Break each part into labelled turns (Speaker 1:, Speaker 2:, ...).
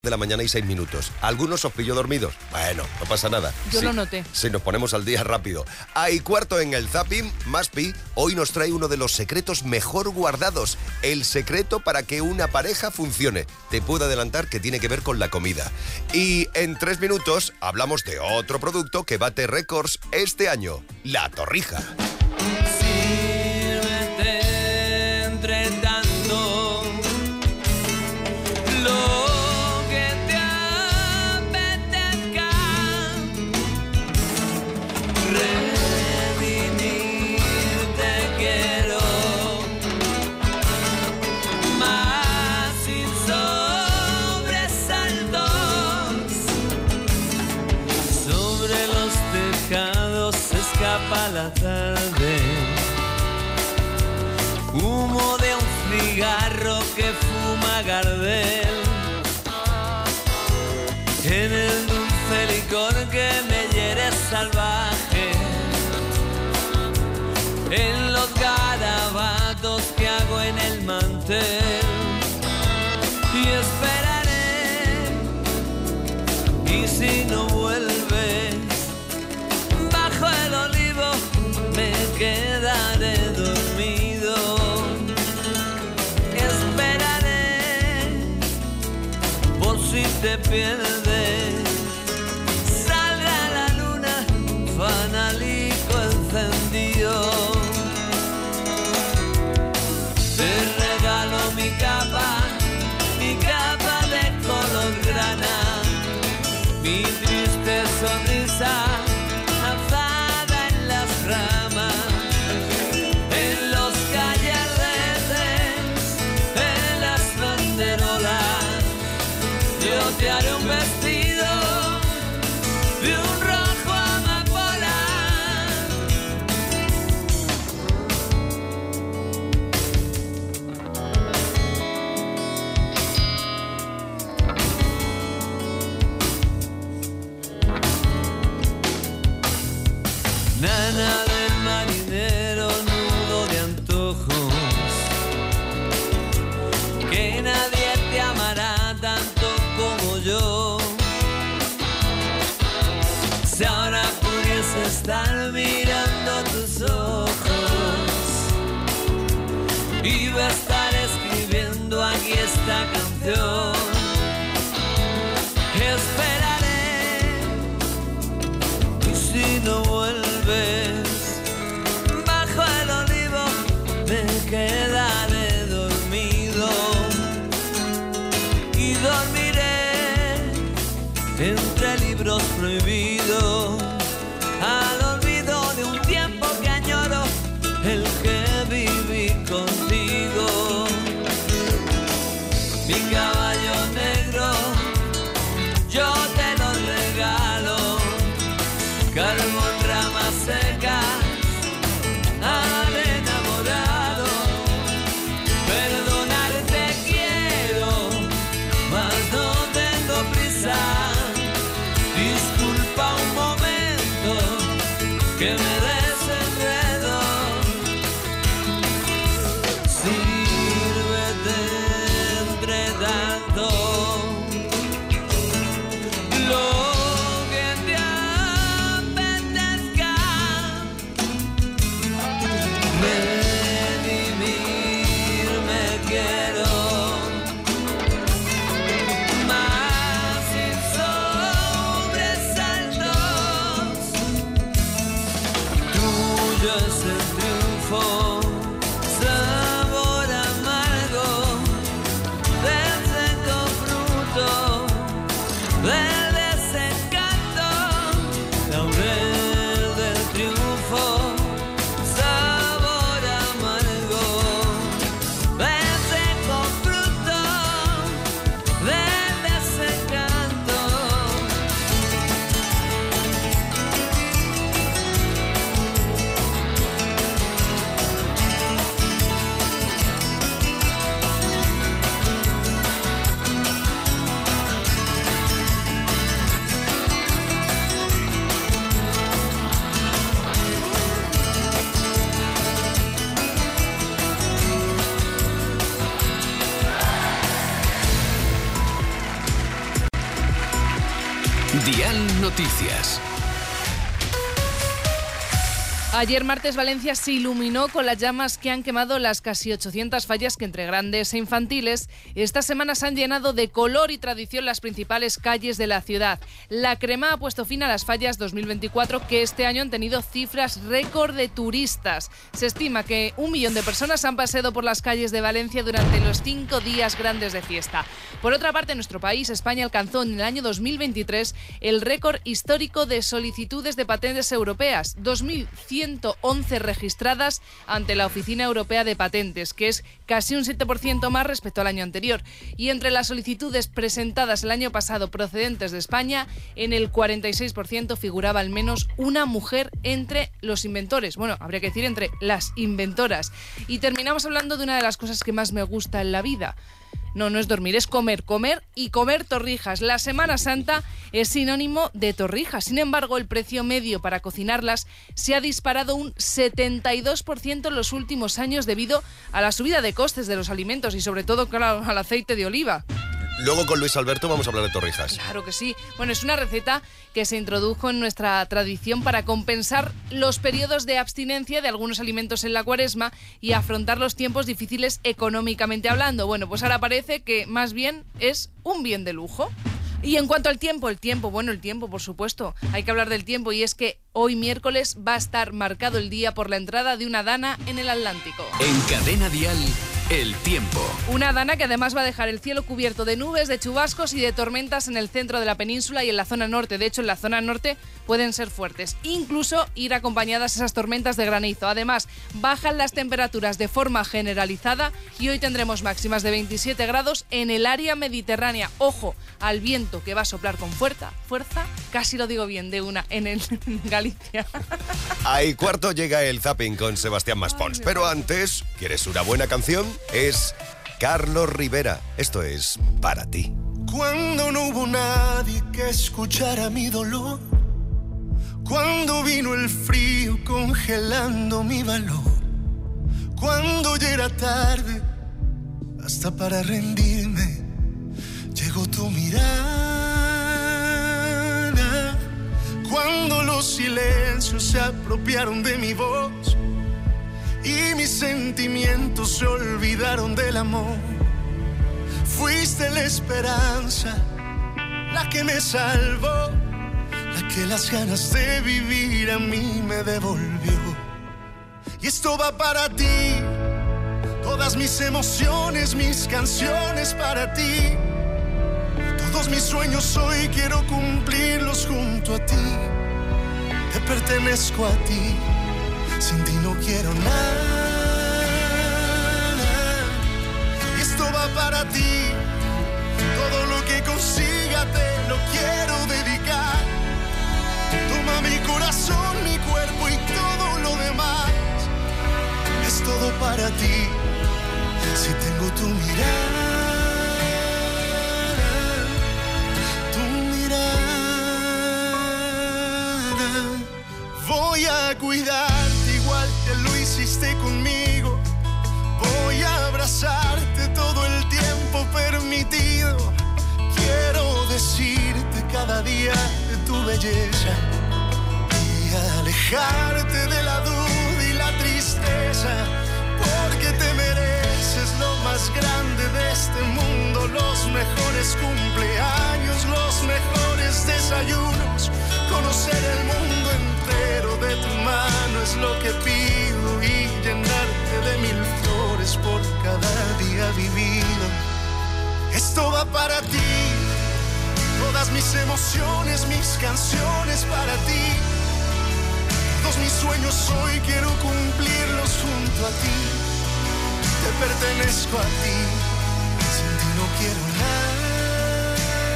Speaker 1: de la mañana y 6 minutos. ¿Algunos os pilló dormidos? Bueno, no pasa nada.
Speaker 2: Yo lo noté.
Speaker 1: Si nos ponemos al día rápido. Y cuarto en el Zapping, Maspi hoy nos trae uno de los secretos mejor guardados. El secreto para que una pareja funcione. Te puedo adelantar que tiene que ver con la comida. Y en 3 minutos hablamos de otro producto que bate récords este año. La torrija.
Speaker 3: Sírvete entre tanto lo que te apetezca, redimirte quiero, más sin sobresaltos, sobre los tejados se escapa la tarde. Humo de un cigarro que fuma Gardel, en el dulce licor que me hiere salvaje, en los garabatos que hago en el mantel, y esperaré, y si no vuelves, bajo el olivo me quedaré dormido. Por si te pierdes, salga la luna, fanalico encendido. Te regalo mi capa de color grana, mi triste sonrisa alzada en las ramas, en los calleretes, en las banderolas. Yo te haré un vestido de un rojo amapola. Nana del marinero, nudo de antojos, que nadie te amará tanto como yo. Si ahora pudiese estar mirando tus ojos, iba a estar escribiendo aquí esta canción. Esperaré, y si no vuelves, bajo el olivo me quedaré dormido. Y dormiré entre libros prohibidos, al olvido de un tiempo que añoro, el que viví contigo. Mi caballo negro, yo te lo regalo, carbón, ramas secas, al enamorado. Perdonarte quiero, mas no tengo prisa. Disculpa un momento que me desenredo. Sírvete entre tanto lo que te apetezca, redimirme quiero, más sin sobresaltos. Tuyo es el triunfo, sabor amargo del seco fruto del desencanto, laurel del triunfo, sabor amargo del seco fruto del desencanto.
Speaker 2: Dial Noticias.
Speaker 4: Ayer martes Valencia se iluminó con las llamas que han quemado las casi 800 fallas que entre grandes e infantiles esta semana se han llenado de color y tradición las principales calles de la ciudad. La Crema ha puesto fin a las fallas 2024 que este año han tenido cifras récord de turistas. Se estima que 1 millón de personas han paseado por las calles de Valencia durante los 5 días grandes de fiesta. Por otra parte, nuestro país, España, alcanzó en el año 2023 el récord histórico de solicitudes de patentes europeas, 2.111 registradas ante la Oficina Europea de Patentes, que es casi un 7% más respecto al año anterior. Y entre las solicitudes presentadas el año pasado procedentes de España, en el 46% figuraba al menos una mujer entre los inventores. Bueno, habría que decir entre las inventoras. Y terminamos hablando de una de las cosas que más me gusta en la vida. No es dormir, es comer y comer torrijas. La Semana Santa es sinónimo de torrijas. Sin embargo, el precio medio para cocinarlas se ha disparado un 72% en los últimos años debido a la subida de costes de los alimentos y sobre todo, claro, al aceite de oliva.
Speaker 1: Luego con Luis Alberto vamos a hablar de torrijas.
Speaker 4: Claro que sí. Bueno, es una receta que se introdujo en nuestra tradición para compensar los periodos de abstinencia de algunos alimentos en la Cuaresma y afrontar los tiempos difíciles económicamente hablando. Bueno, pues ahora parece que más bien es un bien de lujo. Y en cuanto al tiempo, el tiempo, por supuesto, hay que hablar del tiempo y es que hoy miércoles va a estar marcado el día por la entrada de una dana en el Atlántico.
Speaker 2: En Cadena Dial, el tiempo.
Speaker 4: Una dana que además va a dejar el cielo cubierto de nubes, de chubascos y de tormentas en el centro de la península y en la zona norte. De hecho, en la zona norte pueden ser fuertes, incluso ir acompañadas esas tormentas de granizo. Además, bajan las temperaturas de forma generalizada y hoy tendremos máximas de 27 grados en el área mediterránea. Ojo al viento que va a soplar con fuerza, casi lo digo bien de una, en Galicia.
Speaker 1: Ahí cuarto llega el zapping con Sebastián Maspons. Pero antes, ¿quieres una buena canción? Es Carlos Rivera. Esto es Para Ti.
Speaker 5: Cuando no hubo nadie que escuchara mi dolor, cuando vino el frío congelando mi valor, cuando ya era tarde hasta para rendirme, llegó tu mirada. Cuando los silencios se apropiaron de mi voz y mis sentimientos se olvidaron del amor, fuiste la esperanza, la que me salvó, la que las ganas de vivir a mí me devolvió. Y esto va para ti, todas mis emociones, mis canciones para ti. Todos mis sueños hoy quiero cumplirlos junto a ti. Te pertenezco a ti, sin ti no quiero nada. Y esto va para ti, todo lo que consiga te lo quiero dedicar. Toma mi corazón, mi cuerpo y todo lo demás. Es todo para ti, si tengo tu mirada. Voy a cuidarte igual que lo hiciste conmigo. Voy a abrazarte todo el tiempo permitido. Quiero decirte cada día de tu belleza y alejarte de la duda y la tristeza, porque te mereces lo más grande de este mundo, los mejores cumpleaños, los mejores desayunos, conocer el mundo entero de tu mano es lo que pido y llenarte de 1000 flores por cada día vivido. Esto va para ti, todas mis emociones, mis canciones para ti. Todos mis sueños hoy quiero cumplirlos junto a ti. Te pertenezco a ti, sin ti no quiero nada.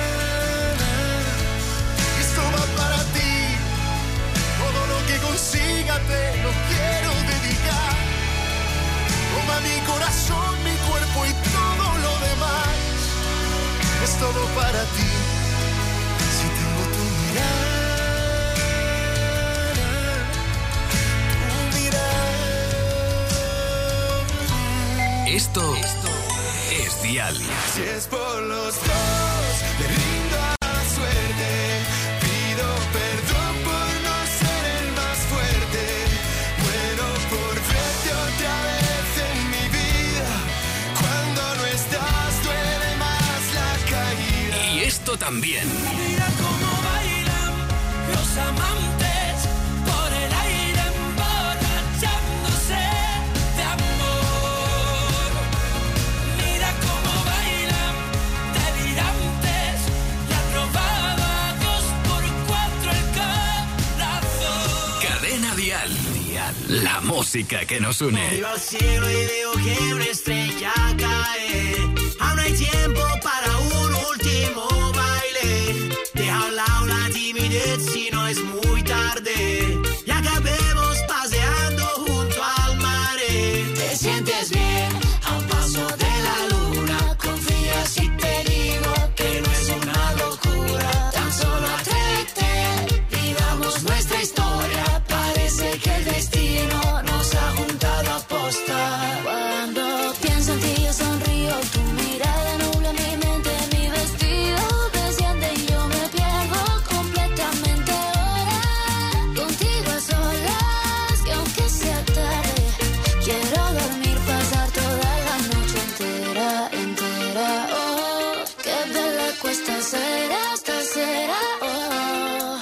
Speaker 5: Esto va para ti, todo lo que consiga te lo quiero dedicar. Toma mi corazón, mi cuerpo y todo lo demás. Es todo para ti, si tengo tu mirada.
Speaker 2: Esto es Dial.
Speaker 5: Si es por los dos, le rindo a la suerte.
Speaker 2: esto también.
Speaker 3: Mira cómo bailan los amantes por el aire emborrachándose de amor. Mira cómo bailan delirantes y aprobados 2x4 el corazón.
Speaker 2: Cadena Dial. La música que nos une.
Speaker 6: Miro al cielo y veo que una estrella cae. Aún hay tiempo para un último baile. Deja a un lado la timidez si no es muy tarde. Y acabemos paseando junto al mar. Te sientes bien a un paso de la luna. Confía si te digo que no es una locura. Tan solo atrévete, vivamos nuestra historia. Parece que el destino nos ha juntado a posta. Cuando pienso en ti yo sonrío, tu mirada nubla mi mente, mi vestido desciende y yo me pierdo completamente ahora. Contigo a solas y aunque sea tarde, quiero dormir, pasar toda la noche entera, entera. Oh, qué bella cuesta será, esta será, oh.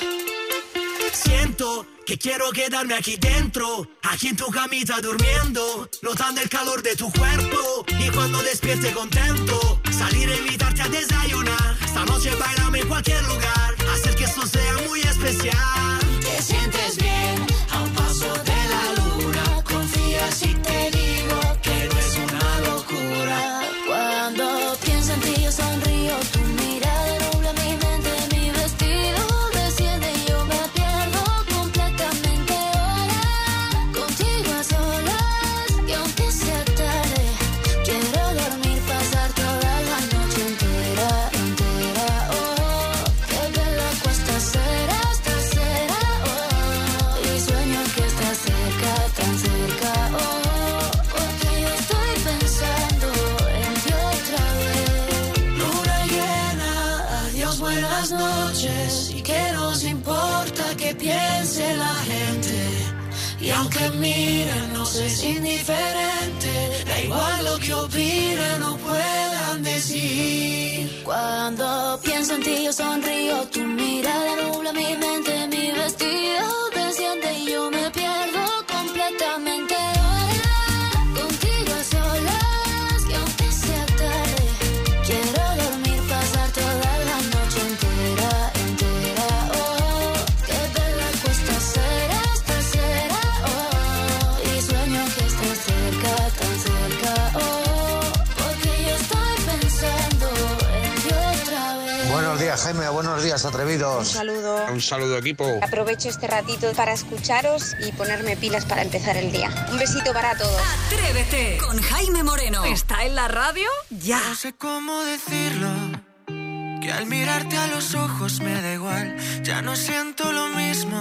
Speaker 6: Siento que quiero quedarme aquí dentro, aquí en tu camita durmiendo, notando el calor de tu cuerpo. Y cuando despierte contento, salir a invitarte a desayunar. Esta noche bailame en cualquier lugar, hacer que esto sea muy especial. Te sientes bien a un paso de la luna. Confía si te digo que no es una locura. Cuando pienso en ti yo sonrío, tu mirada nubla mi mente, mi vestido desciende y yo me pierdo completamente ahora. Contigo a solas y aunque sea tarde, quiero dormir, pasar toda la noche entera, entera. Oh, qué bella cuesta será, esta será, oh. Y sueño que estás cerca, tan cerca, oh. Porque yo estoy pensando en ti otra vez. Luna llena, adiós, buenas noches. Y que nos importa que piense la gente. Y aunque miren, nos es indiferente. Da igual lo que opinen o puedan decir. Cuando pienso en ti yo sonrío, tu mirada nubla mi mente, mi vestido desciende y yo me pierdo completamente ahora. Contigo a solas y aunque sea tarde, quiero dormir, pasar toda la noche entera, entera. Oh, qué bella cuesta será, esta será, oh. Y sueño que estás cerca, tan cerca, oh. Porque yo estoy pensando en ti otra vez.
Speaker 7: Buenos días, Jaime. Buenos días, atrevidos.
Speaker 8: Un saludo, equipo.
Speaker 9: Aprovecho este ratito para escucharos y ponerme pilas para empezar el día. Un besito para todos.
Speaker 10: Atrévete con Jaime Moreno. ¿Está en la radio? Ya.
Speaker 6: No sé cómo decirlo, que al mirarte a los ojos me da igual, ya no siento lo mismo.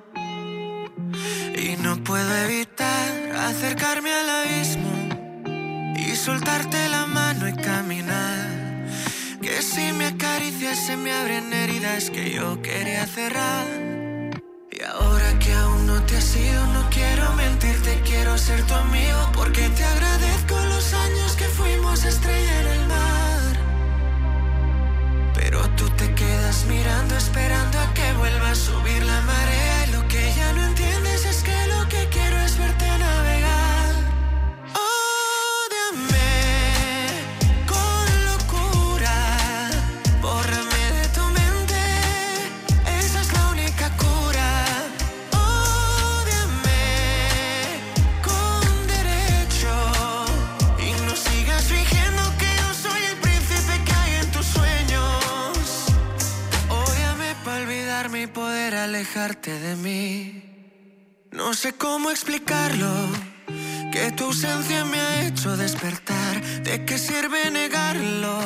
Speaker 6: Y no puedo evitar acercarme al abismo y soltarte la mano y caminar. Que si me acaricias se me abren heridas que yo quería cerrar. Y ahora que aún no te has ido, no quiero mentirte, quiero ser tu amigo. Porque te agradezco los años que fuimos estrella en el mar. Pero tú te quedas mirando, esperando a que vuelva a subir la marea. Y lo que ya no entiendes es que lo que quiero es verte navegar. Y poder alejarte de mí. No sé cómo explicarlo, que tu ausencia me ha hecho despertar. ¿De qué sirve negarlo?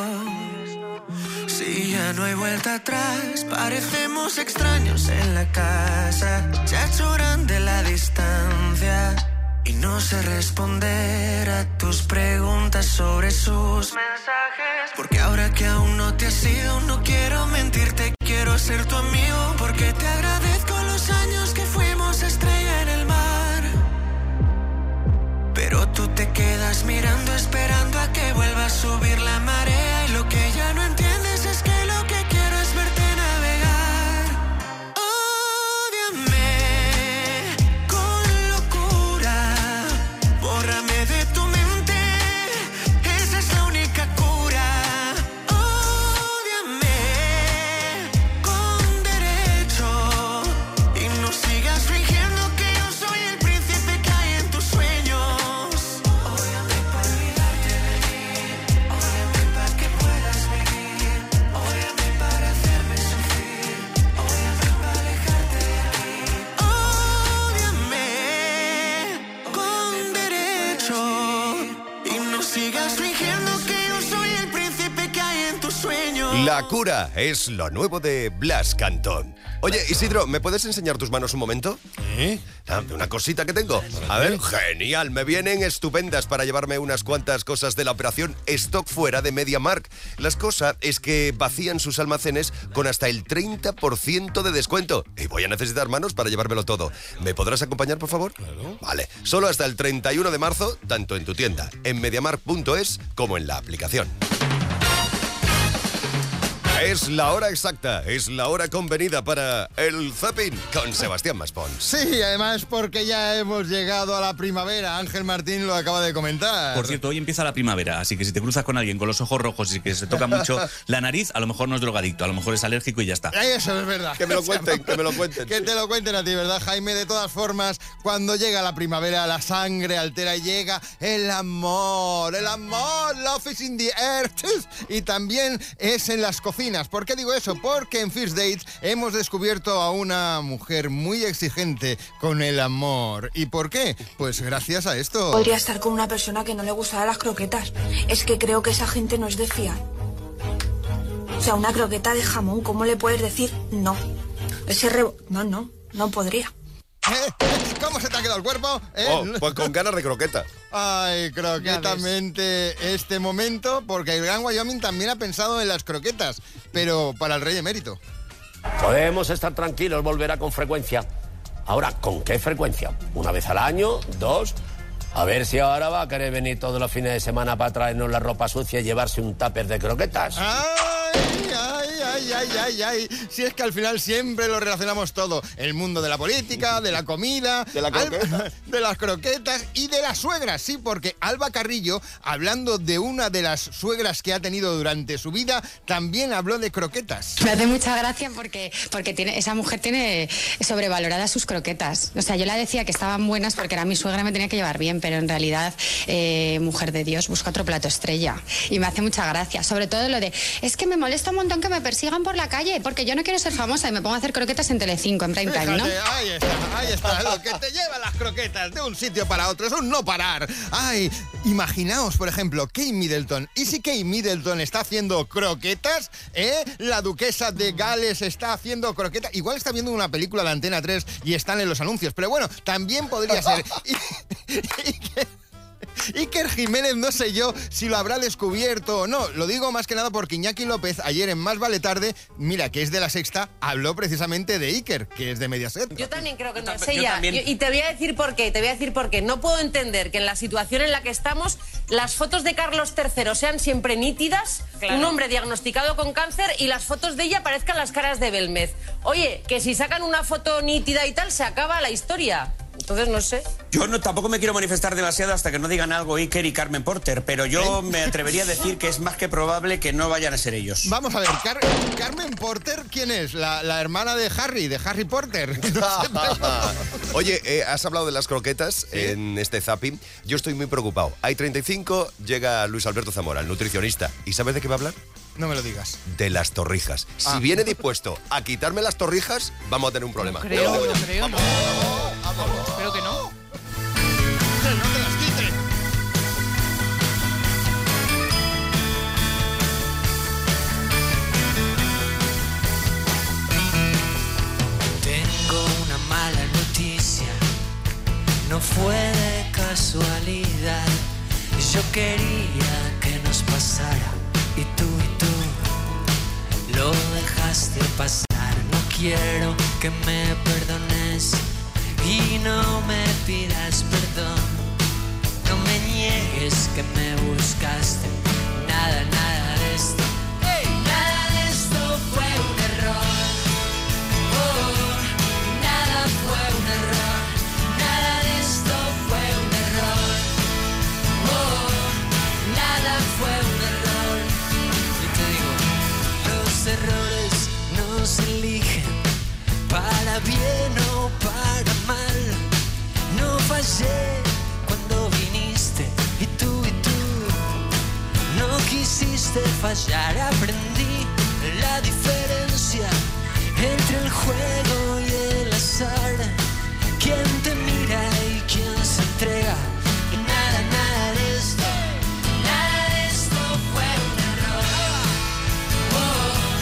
Speaker 6: Si ya no hay vuelta atrás, parecemos extraños en la casa. Ya ha hecho grande la distancia y no sé responder a tus preguntas sobre sus mensajes. Porque ahora que aún no te has ido, no quiero mentirte, quiero ser tu amigo. Porque te agradezco los años que fuimos estrella en el mar. Pero tú te quedas mirando, esperando a que vuelva a subir la marea. Y lo que ya no entiendes es que lo que quiero
Speaker 1: La cura es lo nuevo de Blas Cantón. Oye, Isidro, ¿me puedes enseñar tus manos un momento? Una cosita que tengo. A ver, genial, me vienen estupendas para llevarme unas cuantas cosas de la operación Stock Fuera de MediaMarkt. Las cosas es que vacían sus almacenes con hasta el 30% de descuento. Y voy a necesitar manos para llevármelo todo. ¿Me podrás acompañar, por favor? Claro. Vale, solo hasta el 31 de marzo, tanto en tu tienda, en MediaMarkt.es, como en la aplicación. Es la hora exacta, es la hora convenida para el Zapping con Sebastián Maspons.
Speaker 8: Sí, además porque ya hemos llegado a la primavera. Ángel Martín lo acaba de comentar.
Speaker 11: Por cierto, hoy empieza la primavera, así que si te cruzas con alguien con los ojos rojos y que se toca mucho la nariz, a lo mejor no es drogadicto, a lo mejor es alérgico y ya está.
Speaker 8: Eso es verdad.
Speaker 1: Que me lo cuenten, que me lo cuenten.
Speaker 8: Que te lo cuenten a ti, ¿verdad, Jaime? De todas formas, cuando llega la primavera, la sangre altera y llega el amor. El amor, love is in the air. Y también es en las cocinas. ¿Por qué digo eso? Porque en First Dates hemos descubierto a una mujer muy exigente con el amor. ¿Y por qué? Pues gracias a esto.
Speaker 12: Podría estar con una persona que no le gustara las croquetas. Es que creo que esa gente no es de fiar. O sea, una croqueta de jamón, ¿cómo le puedes decir no? No podría.
Speaker 8: ¿Cómo se te ha quedado el cuerpo?
Speaker 1: Pues con ganas de croqueta.
Speaker 8: Ay, croquetamente este momento, porque el Gran Wyoming también ha pensado en las croquetas, pero para el rey emérito.
Speaker 13: Podemos estar tranquilos, volverá con frecuencia. Ahora, ¿con qué frecuencia? ¿Una vez al año? ¿2? A ver si ahora va a querer venir todos los fines de semana para traernos la ropa sucia y llevarse un tupper de croquetas.
Speaker 8: Ay. Si es que al final siempre lo relacionamos todo. El mundo de la política, de la comida,
Speaker 1: de la croqueta,
Speaker 8: de las croquetas y de las suegras. Sí, porque Alba Carrillo, hablando de una de las suegras que ha tenido durante su vida, también habló de croquetas.
Speaker 14: Me hace mucha gracia porque esa mujer tiene sobrevaloradas sus croquetas. O sea, yo le decía que estaban buenas porque era mi suegra, me tenía que llevar bien, pero en realidad, mujer de Dios, busca otro plato estrella. Y me hace mucha gracia. Sobre todo lo de, es que me molesta un montón que me persigan por la calle, porque yo no quiero ser famosa y me pongo a hacer croquetas en Telecinco, en prime time, ¿no?
Speaker 8: Ahí está, lo que te lleva las croquetas de un sitio para otro, es un no parar. Ay, imaginaos, por ejemplo, Kate Middleton. ¿Y si Kate Middleton está haciendo croquetas? La duquesa de Gales está haciendo croquetas. Igual está viendo una película de Antena 3 y están en los anuncios, pero bueno, también podría ser. Iker Jiménez, no sé yo si lo habrá descubierto o no. Lo digo más que nada porque Iñaki López, ayer en Más Vale Tarde, mira, que es de La Sexta, habló precisamente de Iker, que es de Mediaset.
Speaker 15: Yo también creo que no es ella. Y te voy a decir por qué. No puedo entender que en la situación en la que estamos, las fotos de Carlos III sean siempre nítidas, claro. Un hombre diagnosticado con cáncer, y las fotos de ella parezcan las caras de Belmez. Oye, que si sacan una foto nítida y tal, se acaba la historia. Entonces, no sé.
Speaker 16: Yo tampoco me quiero manifestar demasiado hasta que no digan algo Iker y Carmen Porter, pero yo me atrevería a decir que es más que probable que no vayan a ser ellos.
Speaker 8: Vamos a ver, Carmen Porter, ¿quién es? La hermana de Harry Porter.
Speaker 1: Oye, has hablado de las croquetas, ¿sí?, en este zapping. Yo estoy muy preocupado. Hay 35, llega Luis Alberto Zamora, el nutricionista. ¿Y sabes de qué va a hablar?
Speaker 8: No me lo digas.
Speaker 1: De las torrijas. Si viene dispuesto a quitarme las torrijas, vamos a tener un problema.
Speaker 4: Creo, no. Espero que no.
Speaker 8: Que no te las quite.
Speaker 3: Tengo una mala noticia, no fue de casualidad. Yo quería que nos pasara y tú lo dejaste pasar. No quiero que me perdones y no me pidas perdón. No me niegues que me buscaste. Nada de esto. Nada de esto fue un error. Nada fue un error. Nada de esto fue un error. Nada fue un error. Y te digo, los errores no se eligen para bien o para mal. No fallé cuando viniste y tú no quisiste fallar. Aprendí la diferencia entre el juego y el azar. Quién te mira y quién se entrega. Y nada de esto. Nada de esto fue un error.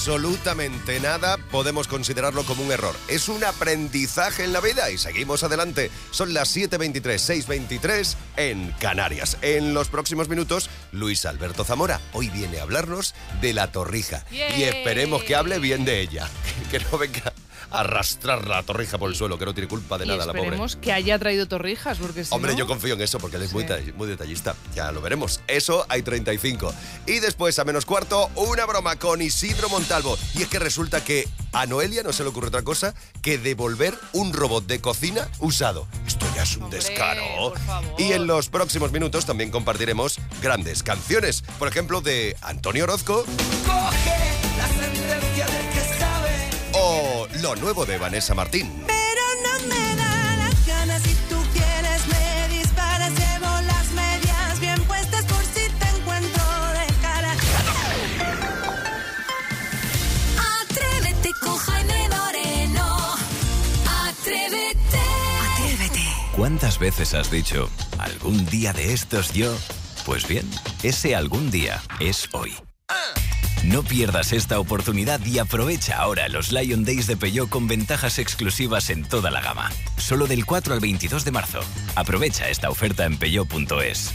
Speaker 1: absolutamente nada podemos considerarlo como un error. Es un aprendizaje en la vida y seguimos adelante. Son las 7:23, 6:23 en Canarias. En los próximos minutos, Luis Alberto Zamora hoy viene a hablarnos de la torrija. Y esperemos que hable bien de ella, que no venga a arrastrar la torrija por el suelo, que no tiene culpa de nada la pobre.
Speaker 4: Esperemos que haya traído torrijas, porque si
Speaker 1: Hombre,
Speaker 4: no...
Speaker 1: yo confío en eso, porque él es muy detallista. Ya lo veremos. Eso hay 35. Y después, a menos cuarto, una broma con Isidro Montalvo. Y es que resulta que a Noelia no se le ocurre otra cosa que devolver un robot de cocina usado. Esto ya es un descaro. Y en los próximos minutos también compartiremos grandes canciones. Por ejemplo, de Antonio Orozco.
Speaker 3: Coge la sentencia del que sabe.
Speaker 1: O lo nuevo de Vanessa Martín.
Speaker 3: Pero no me da las ganas, si tú quieres me disparas, llevo las medias bien puestas por si te encuentro de cara.
Speaker 10: Atrévete con Jaime Moreno. Atrévete. Atrévete.
Speaker 2: ¿Cuántas veces has dicho, algún día de estos yo? Pues bien, ese algún día es hoy. No pierdas esta oportunidad y aprovecha ahora los Lion Days de Peugeot con ventajas exclusivas en toda la gama. Solo del 4 al 22 de marzo. Aprovecha esta oferta en peugeot.es.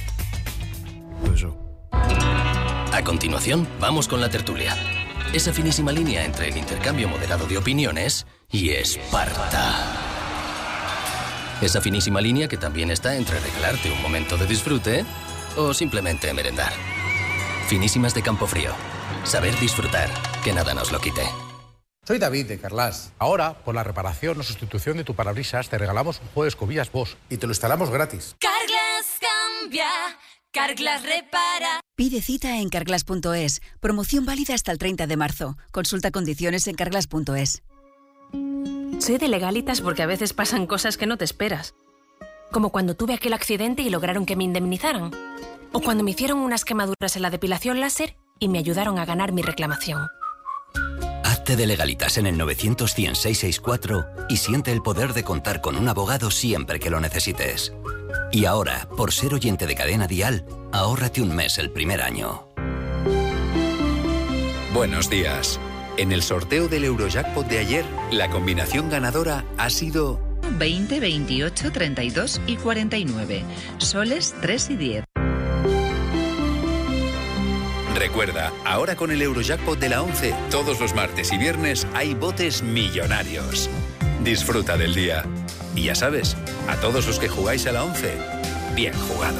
Speaker 17: A continuación, vamos con la tertulia. Esa finísima línea entre el intercambio moderado de opiniones y Esparta. Esa finísima línea que también está entre regalarte un momento de disfrute o simplemente merendar. Finísimas de Campofrío. Saber disfrutar, que nada nos lo quite.
Speaker 18: Soy David de Carglass. Ahora, por la reparación o sustitución de tu parabrisas, te regalamos un juego de escobillas Bosch y te lo instalamos gratis.
Speaker 10: Carglass cambia, Carglass repara.
Speaker 19: Pide cita en carglass.es. Promoción válida hasta el 30 de marzo. Consulta condiciones en carglass.es.
Speaker 20: Soy de Legalitas porque a veces pasan cosas que no te esperas. Como cuando tuve aquel accidente y lograron que me indemnizaran. O cuando me hicieron unas quemaduras en la depilación láser y me ayudaron a ganar mi reclamación.
Speaker 21: Hazte de Legalitas en el 900-100-664 y siente el poder de contar con un abogado siempre que lo necesites. Y ahora, por ser oyente de Cadena Dial, ahórrate un mes el primer año.
Speaker 22: Buenos días. En el sorteo del Eurojackpot de ayer, la combinación ganadora ha sido
Speaker 23: 20, 28, 32 y 49. Soles 3 y 10.
Speaker 22: Recuerda, ahora con el Eurojackpot de la 11, todos los martes y viernes hay botes millonarios. Disfruta del día. Y ya sabes, a todos los que jugáis a la 11, bien jugado.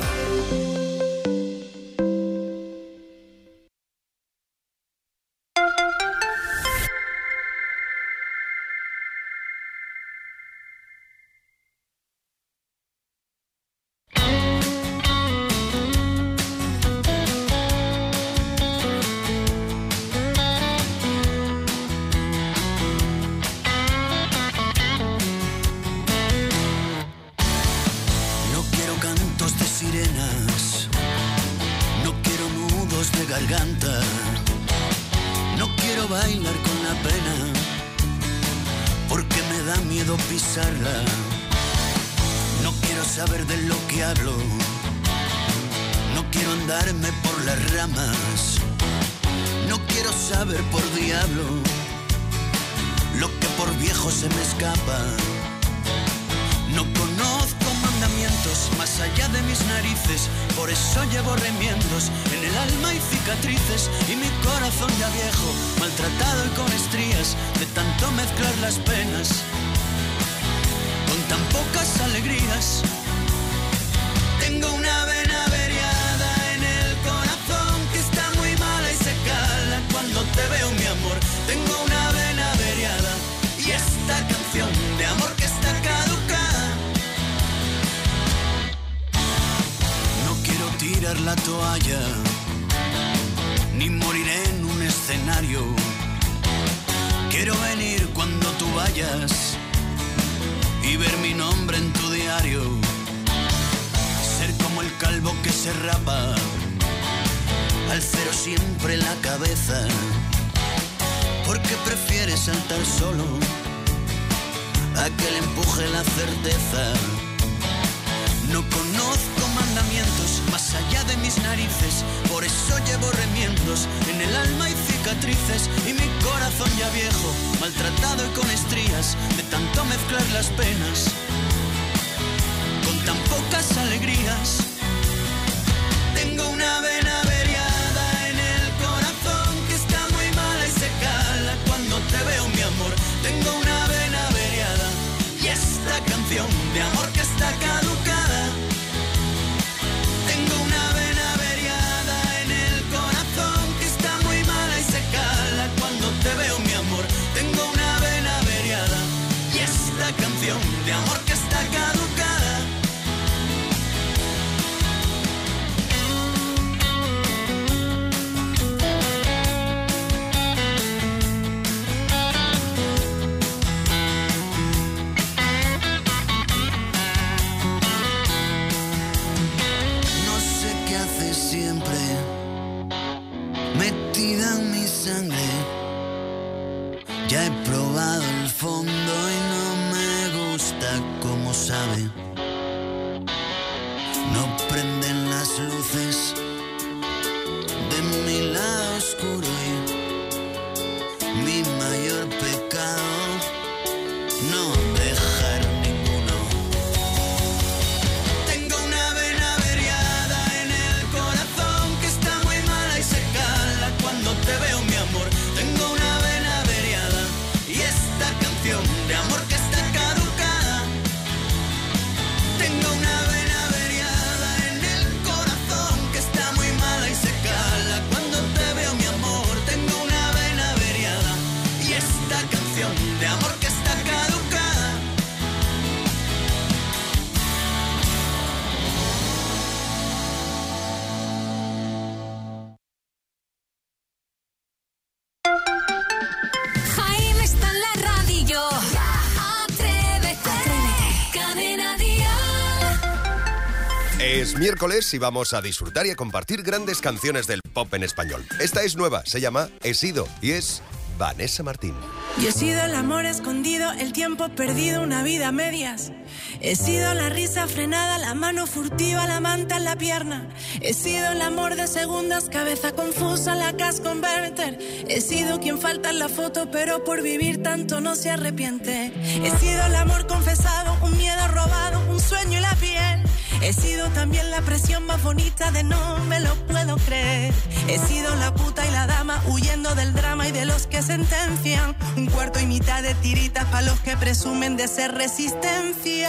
Speaker 3: Por eso llevo remiendos en el alma y cicatrices. cicatrices y mi corazón ya viejo, maltratado y con estrías de tanto mezclar las penas con tan pocas alegrías. Tengo una vena averiada en el corazón que está muy mala y se cala cuando te veo, mi amor. Tengo una vena averiada y esta canción de amor que está caducada. Tengo una vena averiada en el corazón que está muy mala y se cala cuando te veo, mi amor. Tengo una vena averiada y esta canción de amor que está caducada. Siempre metida en mi sangre, ya he probado el fondo y no me gusta como sabe. No prenden las luces de mi lado oscuro y mi mayor pecado no dejar ninguno. Tengo una vena averiada en el corazón que está muy mala y se cala cuando te veo, mi amor. Tengo una vena averiada y esta canción de amor que está caducada. Tengo una vena averiada en el corazón que está muy mala y se cala cuando te veo, mi amor. Tengo una vena averiada y esta canción de amor que está caducada.
Speaker 10: Jaime está en la radio. Atrévete. Cadena Dial.
Speaker 1: Es miércoles y vamos a disfrutar y a compartir grandes canciones del pop en español. Esta es nueva, se llama He sido y es Vanessa Martín.
Speaker 5: Yo he sido el amor escondido, el tiempo perdido, una vida a medias. He sido la risa frenada, la mano furtiva, la manta en la pierna. He sido el amor de segundas, cabeza confusa, la cash converter. He sido quien falta en la foto, pero por vivir tanto no se arrepiente. He sido el amor confesado, un miedo robado, un sueño y la piel. He sido también la presión más bonita de no me lo puedo creer. He sido la puta y la dama huyendo del drama y de los que sentencian. Un cuarto y mitad de tiritas para los que presumen de ser resistencia.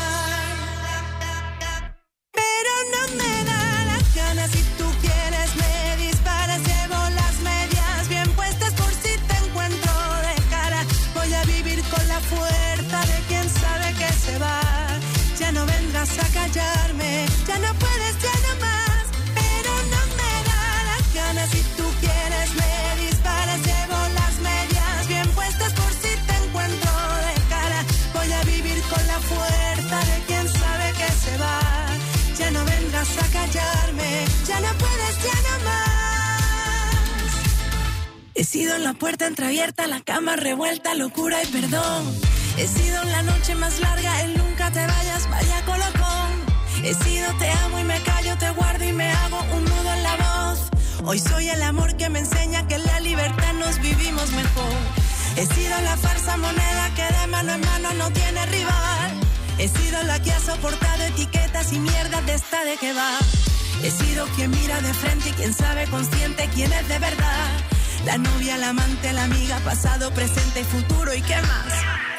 Speaker 5: Pero no me da las ganas, si tú quieres me disparas. Llevo las medias bien puestas por si te encuentro de cara. Voy a vivir con la fuerza de quien sabe que se va. Ya no vengas a callarme, ya no puedes, ya no más. Pero no me da las ganas, si tú quieres me disparas. Llevo las medias bien puestas por si te encuentro de cara. Voy a vivir con la fuerza de quien sabe que se va. Ya no vengas a callarme, ya no puedes, ya no más. He sido en la puerta entreabierta, la cama revuelta, locura y perdón. He sido la noche más larga, el nunca te vayas, vaya colocón. He sido te amo y me callo, te guardo y me hago un nudo en la voz. Hoy soy el amor que me enseña que en la libertad nos vivimos mejor. He sido la farsa moneda que de mano en mano no tiene rival. He sido la que ha soportado etiquetas y mierdas de esta de que va. He sido quien mira de frente y quien sabe consciente quién es de verdad. La novia, la amante, la amiga, pasado, presente y futuro y qué más.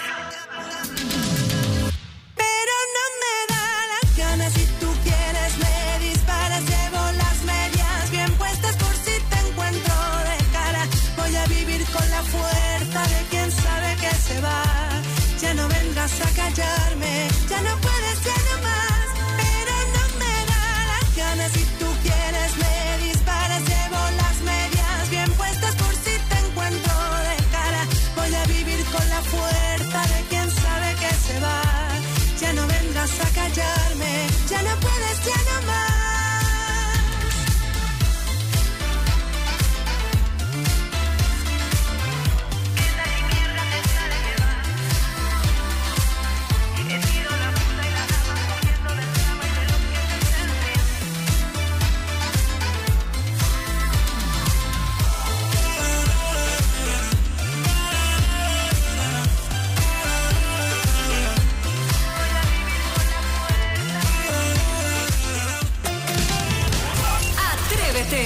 Speaker 5: Pero no me da las ganas, si tú quieres me disparas. Llevo las medias bien puestas por si te encuentro de cara. Voy a vivir con la fuerza de quien sabe que se va. Ya no vengas a callarme, ya no puedes, ya no más. Pero no me da las ganas, si tú quieres me disparas. Llevo las medias bien puestas por si te encuentro de cara. Voy a vivir con la fuerza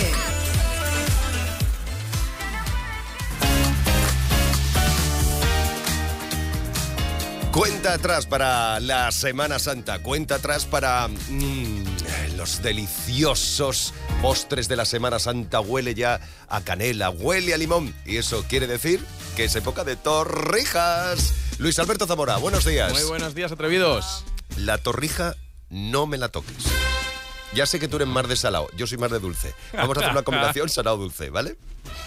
Speaker 1: Cuenta atrás para la Semana Santa, cuenta atrás para los deliciosos postres de la Semana Santa. Huele ya a canela, huele a limón y eso quiere decir que es época de torrijas. Luis Alberto Zamora, buenos días.
Speaker 6: Muy buenos días, atrevidos.
Speaker 1: La torrija no me la toques. Ya sé que tú eres más de salado, yo soy más de dulce. Vamos a hacer una combinación salado-dulce, ¿vale?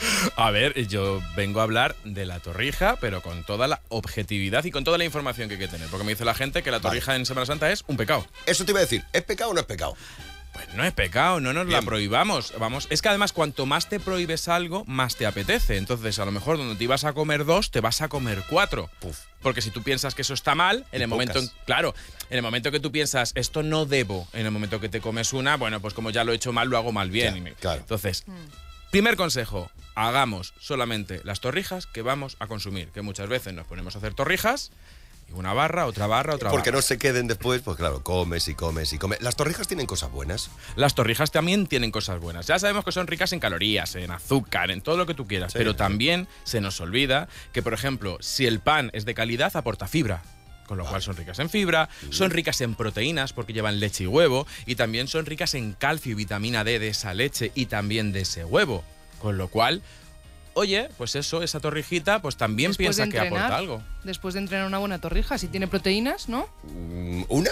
Speaker 6: A ver, yo vengo a hablar de la torrija, pero con toda la objetividad y con toda la información que hay que tener. Porque me dice la gente que la torrija en Semana Santa es un pecado.
Speaker 1: Eso te iba a decir, ¿es pecado o no es pecado?
Speaker 6: Pues no es pecado, no nos la prohibamos. Vamos, es que además cuanto más te prohíbes algo, más te apetece. Entonces, a lo mejor donde te ibas a comer 2, te vas a comer 4. Puf. Porque si tú piensas que eso está mal, en el momento, claro, en el momento que tú piensas esto no debo, en el momento que te comes una, bueno, pues como ya lo he hecho mal, lo hago mal bien.
Speaker 1: Claro.
Speaker 6: Entonces, primer consejo, hagamos solamente las torrijas que vamos a consumir, que muchas veces nos ponemos a hacer torrijas. Una barra, otra barra.
Speaker 1: Porque no se queden después, pues claro, comes y comes y comes. ¿Las torrijas tienen cosas buenas?
Speaker 6: Las torrijas también tienen cosas buenas. Ya sabemos que son ricas en calorías, en azúcar, en todo lo que tú quieras. Sí, pero también se nos olvida que, por ejemplo, si el pan es de calidad, aporta fibra. Con lo cual son ricas en fibra, son ricas en proteínas porque llevan leche y huevo. Y también son ricas en calcio y vitamina D de esa leche y también de ese huevo. Con lo cual... Oye, pues eso, esa torrijita, pues también piensa que aporta algo.
Speaker 4: Después de entrenar una buena torrija, si tiene proteínas, ¿no?
Speaker 1: ¿Una?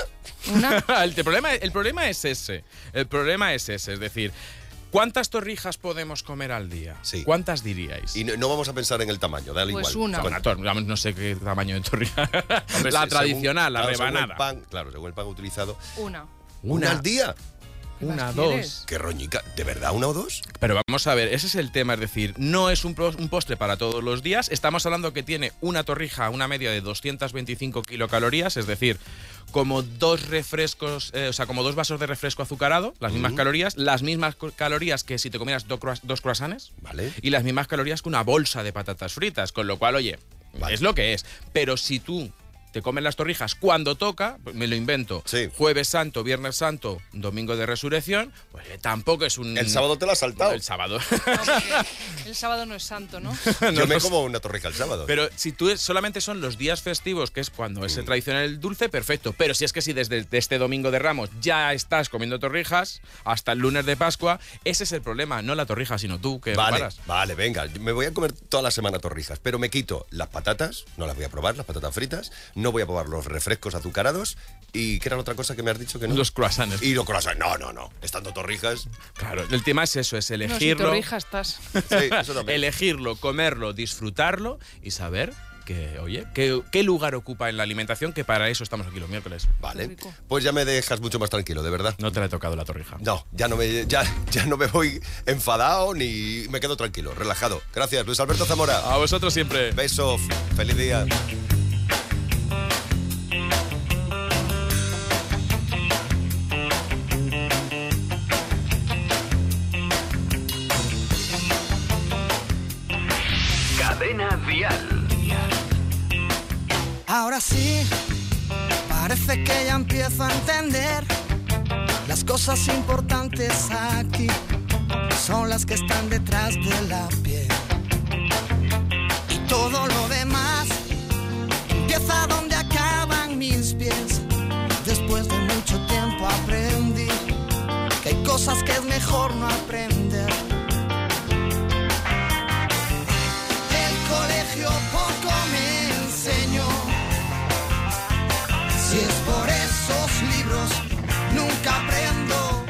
Speaker 6: el problema es ese. El problema es ese, es decir, ¿cuántas torrijas podemos comer al día?
Speaker 1: Sí.
Speaker 6: ¿Cuántas diríais?
Speaker 1: Y no vamos a pensar en el tamaño, dale
Speaker 4: pues
Speaker 1: igual.
Speaker 4: Una.
Speaker 6: No sé qué tamaño de torrija.
Speaker 1: Hombre,
Speaker 6: la tradicional, la rebanada.
Speaker 1: Según el pan utilizado.
Speaker 4: Una
Speaker 1: al día.
Speaker 6: Una, 2.
Speaker 1: Qué roñica. ¿De verdad una o 2?
Speaker 6: Pero vamos a ver, ese es el tema, es decir, no es un postre para todos los días. Estamos hablando que tiene una torrija, una media de 225 kilocalorías, es decir, como 2 refrescos, como 2 vasos de refresco azucarado, las mismas calorías que si te comieras 2 croissants,
Speaker 1: vale,
Speaker 6: y las mismas calorías que una bolsa de patatas fritas, con lo cual, oye, es lo que es. Pero si tú te comen las torrijas cuando toca, pues me lo invento, Jueves Santo, Viernes Santo, Domingo de Resurrección, pues tampoco es un...
Speaker 1: ¿El sábado te lo has saltado?
Speaker 6: El sábado.
Speaker 4: El sábado no es santo, ¿no?
Speaker 1: Yo me como una torrija el sábado.
Speaker 6: Pero si tú solamente son los días festivos, que es cuando es el tradicional dulce, perfecto. Pero si es que si desde este Domingo de Ramos ya estás comiendo torrijas, hasta el lunes de Pascua, ese es el problema, no la torrija, sino tú, que paras.
Speaker 1: Vale, venga, me voy a comer toda la semana torrijas, pero me quito las patatas, no las voy a probar, las patatas fritas, no voy a probar los refrescos azucarados y ¿qué era la otra cosa que me has dicho que no?
Speaker 6: Los croissants.
Speaker 1: Y los croissants, no, estando torrijas.
Speaker 6: Claro, el tema es eso, es elegirlo.
Speaker 4: No, si torrija estás.
Speaker 1: Sí, eso también.
Speaker 6: Elegirlo, comerlo, disfrutarlo y saber que, oye, qué lugar ocupa en la alimentación, que para eso estamos aquí los miércoles.
Speaker 1: Vale, pues ya me dejas mucho más tranquilo, de verdad.
Speaker 6: No te la he tocado la torrija.
Speaker 1: No, ya no me voy enfadado ni me quedo tranquilo, relajado. Gracias, Luis Alberto Zamora.
Speaker 6: A vosotros siempre.
Speaker 1: Beso, feliz día.
Speaker 2: Cadena Dial.
Speaker 5: Ahora sí, parece que ya empiezo a entender. Las cosas importantes aquí son las que están detrás de la piel. Y todo lo demás empieza donde acaban mis pies. Después de mucho tiempo aprendí que hay cosas que es mejor no aprender. Colegio poco me enseñó. Si es por esos libros, nunca aprendo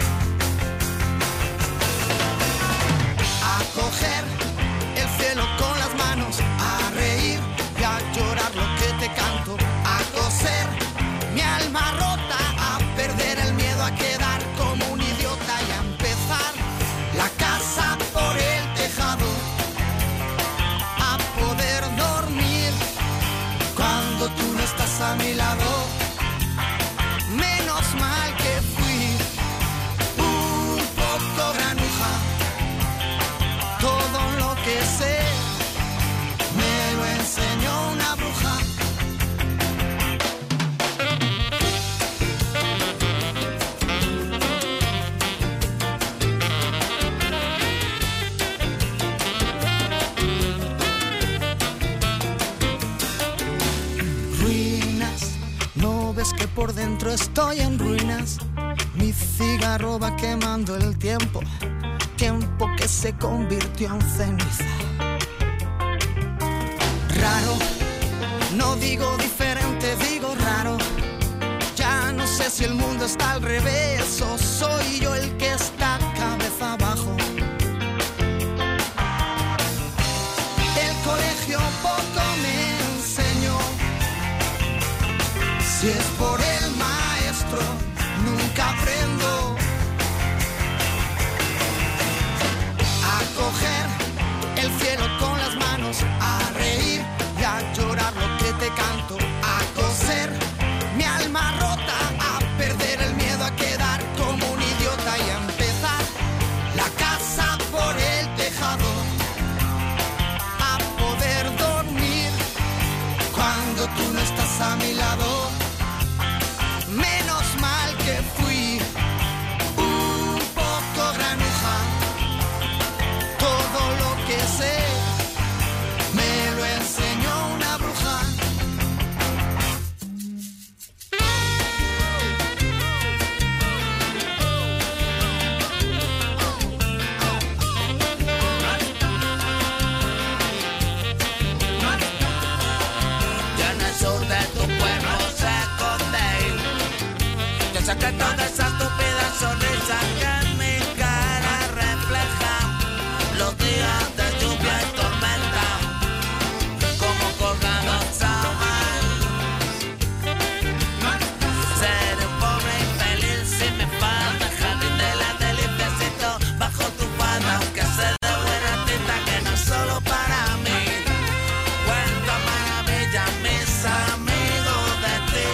Speaker 5: a coger el cielo con las manos, a reír y a llorar lo que te canto, a coser mi alma rota, a perder el miedo a quedar como un idiota y a empezar
Speaker 3: por dentro estoy en ruinas. Mi cigarro va quemando el tiempo, tiempo que se convirtió en ceniza. Raro, no digo diferente, digo raro. Ya no sé si el mundo está al revés o soy yo el que está cabeza abajo. El colegio poco me enseñó. Si es por el maestro, nunca aprendo a coger el cielo con las manos, a reír y a llorar lo que te canto, a coser mi alma rota, a perder el miedo a quedar como un idiota y a empezar la casa por el tejado, a poder dormir cuando tú no estás a mi lado. Menos mal que fui un poco granuja. Todo lo que sé me lo enseñó una bruja.
Speaker 7: Ya en el sur de tu pueblo se esconde. Yo sé que toda esa estúpida sonrisa que en mi cara refleja los días de lluvia y tormenta, como colgados a mal. Seré un pobre infeliz si me falta el jardín de la deliciecito bajo tu falda, aunque sé de buena tinta que no es solo para mí. Cuento maravillas mis amigos de ti.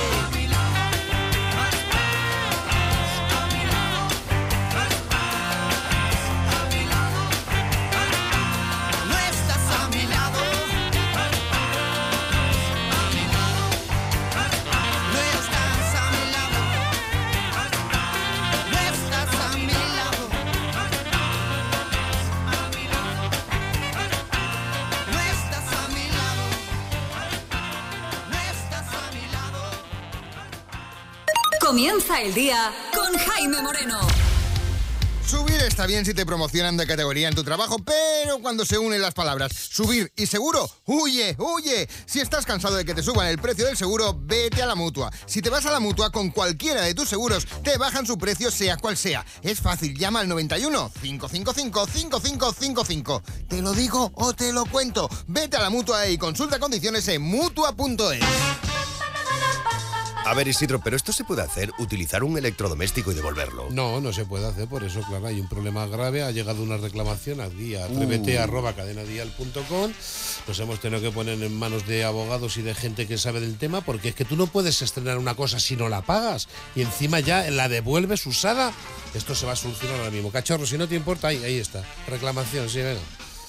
Speaker 3: No estás a mi lado. No estás a mi lado. No estás a mi lado. No estás a mi lado. No estás a mi lado.
Speaker 10: Comienza el día con Jaime Moreno.
Speaker 8: Subir está bien si te promocionan de categoría en tu trabajo, pero cuando se unen las palabras subir y seguro, huye, huye. Si estás cansado de que te suban el precio del seguro, vete a la Mutua. Si te vas a la Mutua con cualquiera de tus seguros, te bajan su precio sea cual sea. Es fácil, llama al 91 555 5555. ¿Te lo digo o te lo cuento? Vete a la Mutua y consulta condiciones en Mutua.es.
Speaker 1: A ver, Isidro, ¿pero esto se puede hacer? ¿Utilizar un electrodoméstico y devolverlo?
Speaker 18: No, no se puede hacer, por eso, claro, hay un problema grave. Ha llegado una reclamación aquí a atrévete@cadenadial.com. Nos hemos tenido que poner en manos de abogados y de gente que sabe del tema, porque es que tú no puedes estrenar una cosa si no la pagas y encima ya la devuelves usada. Esto se va a solucionar ahora mismo. Cachorro, si no te importa, ahí está. Reclamación, sí, venga.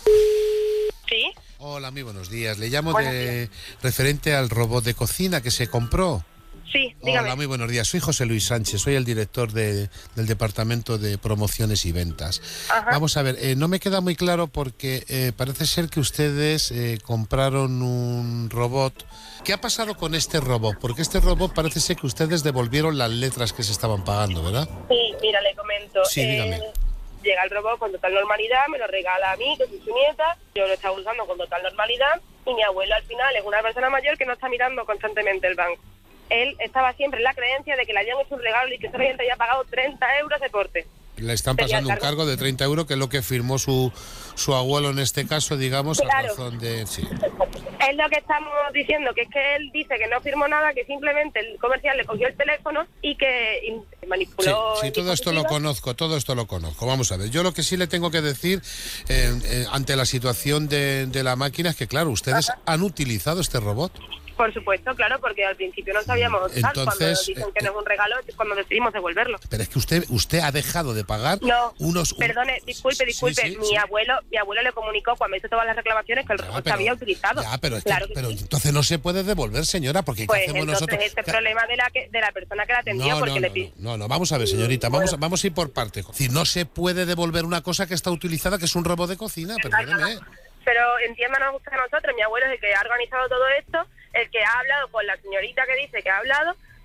Speaker 9: ¿Sí?
Speaker 18: Hola, muy buenos días. Le llamo referente al robot de cocina que se compró.
Speaker 9: Sí, dígame.
Speaker 18: Hola, muy buenos días. Soy José Luis Sánchez, soy el director del Departamento de Promociones y Ventas.
Speaker 9: Ajá.
Speaker 18: Vamos a ver, no me queda muy claro porque parece ser que ustedes compraron un robot. ¿Qué ha pasado con este robot? Porque este robot parece ser que ustedes devolvieron las letras que se estaban pagando, ¿verdad?
Speaker 9: Sí, mira, le comento.
Speaker 18: Sí, dígame.
Speaker 9: Llega el robot con total normalidad, me lo regala a mí, que soy su nieta, yo lo estaba usando con total normalidad y mi abuelo al final es una persona mayor que no está mirando constantemente el banco. Él estaba siempre en la creencia de que le habían hecho un regalo y que solamente había pagado 30 euros de porte.
Speaker 18: Le están pasando un cargo de 30 euros, que es lo que firmó su abuelo en este caso, digamos,
Speaker 9: claro.
Speaker 18: A razón de... Sí.
Speaker 9: Es lo que estamos diciendo, que es que él dice que no firmó nada, que simplemente el comercial le cogió el teléfono y que manipuló...
Speaker 18: Sí, todo esto lo conozco. Vamos a ver, yo lo que sí le tengo que decir ante la situación de la máquina es que, claro, ustedes han utilizado este robot.
Speaker 9: Por supuesto, claro, porque al principio no sabíamos tal. Cuando nos dicen que no es un regalo, es cuando decidimos devolverlo.
Speaker 18: Pero es que usted ha dejado de pagar
Speaker 9: Perdone, disculpe, mi abuelo le comunicó cuando hizo todas las reclamaciones que el robot se había utilizado.
Speaker 18: Pero
Speaker 9: claro
Speaker 18: entonces no se puede devolver, señora, porque
Speaker 9: pues
Speaker 18: ¿qué hacemos
Speaker 9: entonces
Speaker 18: nosotros?
Speaker 9: Problema de la persona que la atendió,
Speaker 18: No, vamos a ver, señorita, vamos a ir por partes. Es decir, no se puede devolver una cosa que está utilizada, que es un robot de cocina, perdóneme.
Speaker 9: Pero entiéndanos a nosotros, mi abuelo es el que ha organizado todo esto, el que ha hablado con la señorita que dice que ha hablado,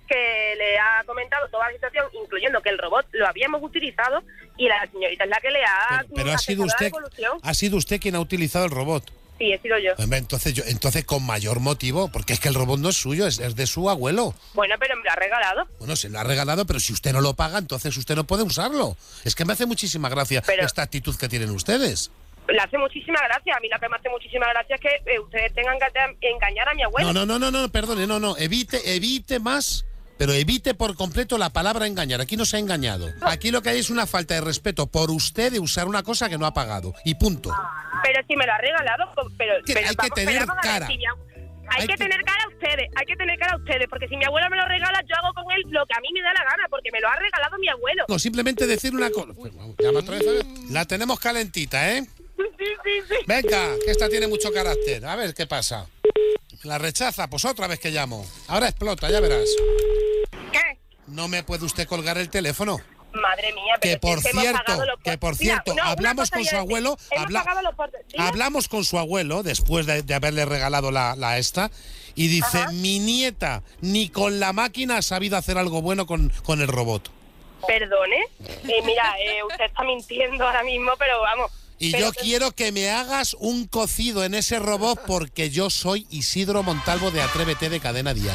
Speaker 9: que le ha comentado toda la situación, incluyendo que el robot lo habíamos utilizado y la señorita es la que le ha...
Speaker 18: Pero ha sido usted quien ha utilizado el robot.
Speaker 9: Sí, he sido yo.
Speaker 18: Entonces con mayor motivo, porque es que el robot no es suyo, es de su abuelo.
Speaker 9: Bueno, pero me lo ha regalado.
Speaker 18: Bueno, se lo ha regalado, pero si usted no lo paga, entonces usted no puede usarlo. Es que me hace muchísima gracia esta actitud que tienen ustedes.
Speaker 9: Le hace muchísima gracia. A mí lo que me hace muchísima gracia es que ustedes tengan que engañar a mi abuelo.
Speaker 18: No, perdone, evite más. Pero evite por completo la palabra engañar. Aquí no se ha engañado. Aquí lo que hay es una falta de respeto por usted de usar una cosa que no ha pagado. Y punto.
Speaker 9: Pero si me lo ha regalado, pero
Speaker 18: hay que tener cara.
Speaker 9: Hay que tener cara a ustedes, porque si mi abuelo me lo regala, yo hago con él lo que a mí me da la gana, porque me lo ha regalado mi abuelo.
Speaker 18: No, simplemente decir una cosa. Pues vamos, llama otra vez. La tenemos calentita, ¿eh?
Speaker 9: Sí.
Speaker 18: Venga, que esta tiene mucho carácter. A ver qué pasa. La rechaza, pues otra vez que llamo. Ahora explota, ya verás.
Speaker 9: ¿Qué?
Speaker 18: No me puede usted colgar el teléfono.
Speaker 9: Madre mía, pero
Speaker 18: que por cierto, hablamos con su abuelo, hablamos con su abuelo después de haberle regalado la esta y dice, mi nieta ni con la máquina ha sabido hacer algo bueno con el robot.
Speaker 9: Perdone, mira, usted está mintiendo ahora mismo, pero vamos.
Speaker 18: Y yo quiero que me hagas un cocido en ese robot porque yo soy Isidro Montalvo de Atrévete de Cadena Dial.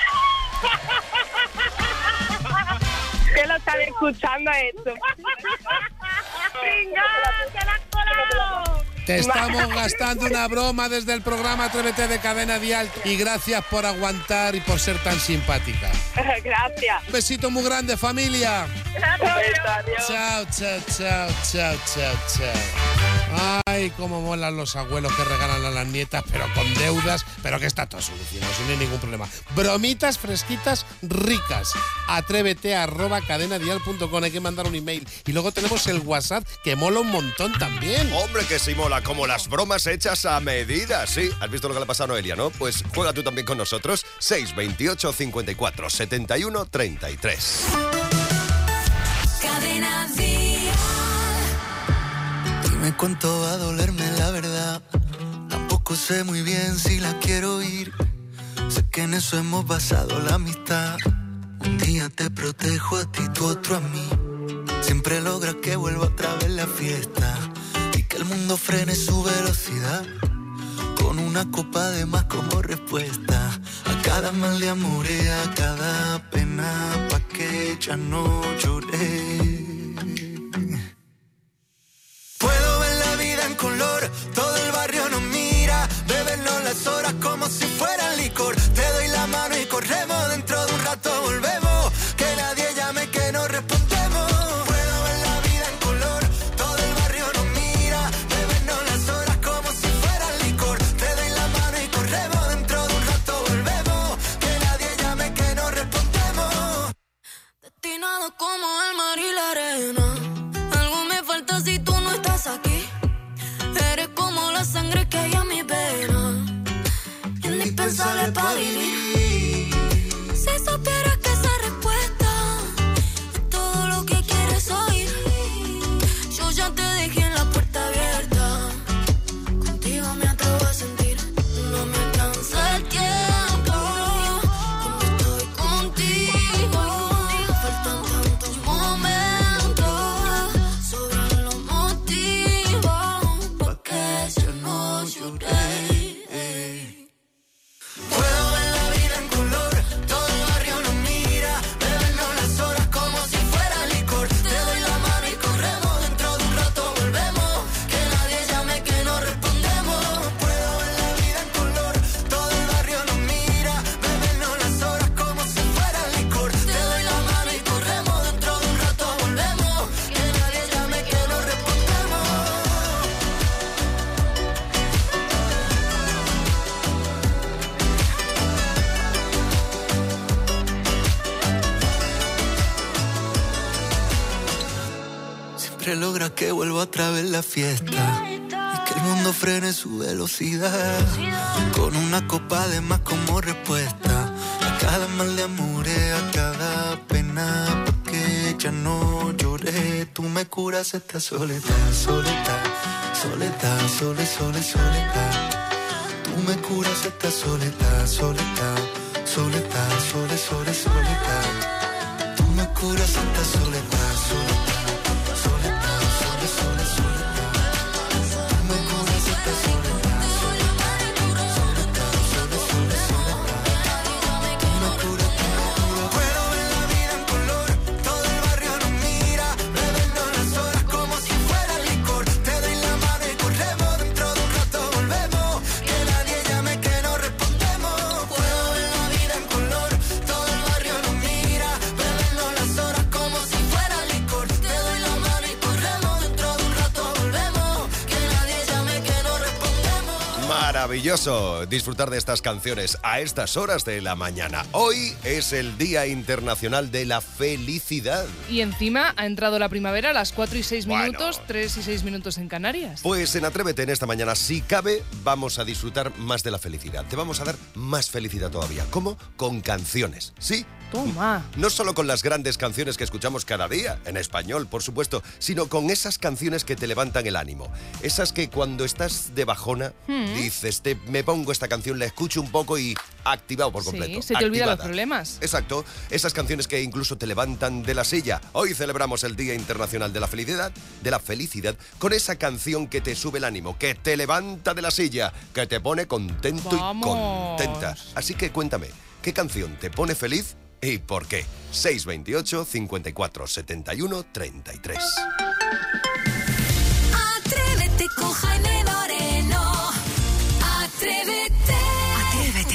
Speaker 9: ¿Qué lo están escuchando esto? ¡Venga, se la has colado!
Speaker 18: Te estamos gastando una broma desde el programa Atrévete de Cadena Dial y gracias por aguantar y por ser tan simpática.
Speaker 9: Gracias.
Speaker 18: Un besito muy grande, familia.
Speaker 9: Adiós.
Speaker 18: Chao. Ay, cómo molan los abuelos que regalan a las nietas, pero con deudas, pero que está todo solucionado, sin ningún problema. Bromitas fresquitas, ricas. Atrévete@cadenadial.com. Hay que mandar un email. Y luego tenemos el WhatsApp, que mola un montón también.
Speaker 1: Hombre, que sí mola, como las bromas hechas a medida, sí. ¿Has visto lo que le ha pasado a Noelia, no? Pues juega tú también con nosotros. 628 54 71 33.
Speaker 5: Cadena Dial.
Speaker 3: Dime cuánto va a dolerme la verdad. Tampoco sé muy bien si la quiero ir. Sé que en eso hemos basado la amistad. Un día te protejo a ti, tú otro a mí. Siempre logras que vuelva otra vez la fiesta y que el mundo frene su velocidad. Con una copa de más como respuesta a cada mal de amor y a cada pena, pa' que ya no lloré. Puedo ver la vida en color, todo el barrio nos mira, bebernos las horas como si fueran licor. Te doy la mano y corremos, dentro de un rato volvemos, que nadie llame que no respondemos. Puedo ver la vida en color, todo el barrio nos mira, bebernos las horas como si fueran licor. Te doy la mano y corremos, dentro de un rato volvemos, que nadie llame que no respondemos.
Speaker 5: Destinado como el mar y la arena, algo me falta si tú no estás aquí. Eres como la sangre que hay en mi vena, indispensable para vivir. Si supieras que esa respuesta es todo lo que quieres oír, yo ya te dejé en la puerta abierta. Contigo me atrevo a sentir, no me alcanza el tiempo. Cuando estoy contigo, faltan tantos momentos, sobran los motivos pa' que yo no lloré. Puedo ver la vida en color, todo el barrio nos mira, bebernos las horas como si fuera licor. Te doy la mano y corremos, dentro de un rato volvemos, que nadie llame que no respondemos. Puedo ver la vida en color, todo el barrio nos mira, bebernos las horas como si fuera licor. Te doy la mano y corremos, dentro de un rato volvemos, que nadie llame que no respondemos. Siempre logra que vuelva otra vez la fiesta y que el mundo frene su velocidad. Con una copa de más como respuesta a cada mal de amor, a cada pena, pa' que ya no lloré. Tú me curas esta soledad, soledad, soledad, soledad. Tú me curas esta soledad, soledad,
Speaker 3: soledad, soledad. Tú me curas esta soledad, soledad, soledad, soledad, soledad. Tú me curas esta soledad, soledad, soledad, soledad. Tú me curas, puedo ver la vida en color, todo el barrio nos mira, bebiendo las horas como si fuera licor. Te doy la mano y corremos, dentro de un rato volvemos, que nadie llame que no respondemos. Puedo ver la vida en color, todo el barrio nos mira, bebiendo las horas como si fuera licor. Te doy la mano y corremos, dentro de un rato volvemos, que nadie llame que no respondemos.
Speaker 1: Maravilloso disfrutar de estas canciones a estas horas de la mañana. Hoy es el Día Internacional de la Felicidad.
Speaker 4: Y encima ha entrado la primavera a las 4 y 6 minutos, 3 y 6 minutos en Canarias.
Speaker 1: Pues en Atrévete en esta mañana, si cabe, vamos a disfrutar más de la felicidad. Te vamos a dar más felicidad todavía. ¿Cómo? Con canciones. ¿Sí?
Speaker 4: Toma.
Speaker 1: No solo con las grandes canciones que escuchamos cada día, en español, por supuesto, sino con esas canciones que te levantan el ánimo. Esas que cuando estás de bajona, dices, me pongo esta canción, la escucho un poco y activado por completo.
Speaker 4: Sí, se te olvidan los
Speaker 1: activada.
Speaker 4: problemas.
Speaker 1: Exacto, esas canciones que incluso te levantan de la silla. Hoy celebramos el Día Internacional de la Felicidad, con esa canción que te sube el ánimo, que te levanta de la silla, que te pone contento y contenta. Así que cuéntame, ¿qué canción te pone feliz y por qué? 628 54 71 33.
Speaker 10: Atrévete con Jaime Moreno. Atrévete. Atrévete.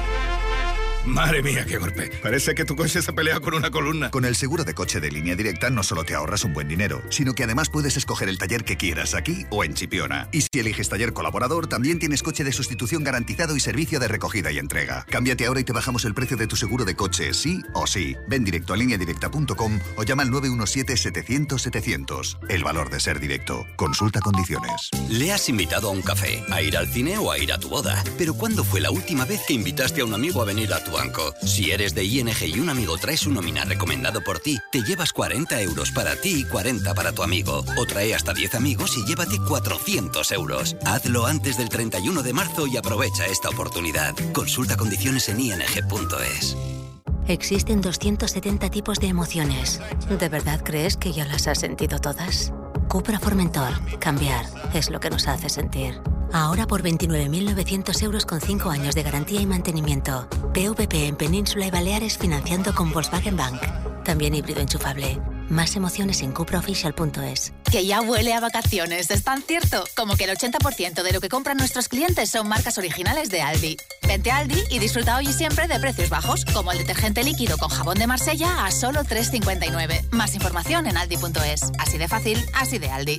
Speaker 11: Madre mía, qué golpe. Parece que tu coche se ha peleado con una columna. Con el seguro de coche de Línea Directa no solo te ahorras un buen dinero, sino que además puedes escoger el taller que quieras aquí o en Chipiona. Y si eliges taller colaborador, también tienes coche de sustitución garantizado y servicio de recogida y entrega. Cámbiate ahora y te bajamos el precio de tu seguro de coche, sí o sí. Ven directo a lineadirecta.com o llama al 917-700-700. El valor de ser directo. Consulta condiciones.
Speaker 21: Le has invitado a un café, a ir al cine o a ir a tu boda. Pero ¿cuándo fue la última vez que invitaste a un amigo a venir a tu banco? Si eres de ING y un amigo trae su nómina recomendado por ti, te llevas 40 euros para ti y 40 para tu amigo. O trae hasta 10 amigos y llévate 400 euros. Hazlo antes del 31 de marzo y aprovecha esta oportunidad. Consulta condiciones en ing.es.
Speaker 12: Existen 270 tipos de emociones. ¿De verdad crees que ya las has sentido todas? Cupra Formentor. Cambiar es lo que nos hace sentir. Ahora por 29.900 euros con 5 años de garantía y mantenimiento. PVP en Península y Baleares financiando con Volkswagen Bank. También híbrido enchufable. Más emociones en cupraofficial.es.
Speaker 13: Que ya huele a vacaciones, ¿es tan cierto? Como que el 80% de lo que compran nuestros clientes son marcas originales de Aldi. Vente a Aldi y disfruta hoy y siempre de precios bajos, como el detergente líquido con jabón de Marsella a solo 3,59. Más información en aldi.es. Así de fácil, así de Aldi.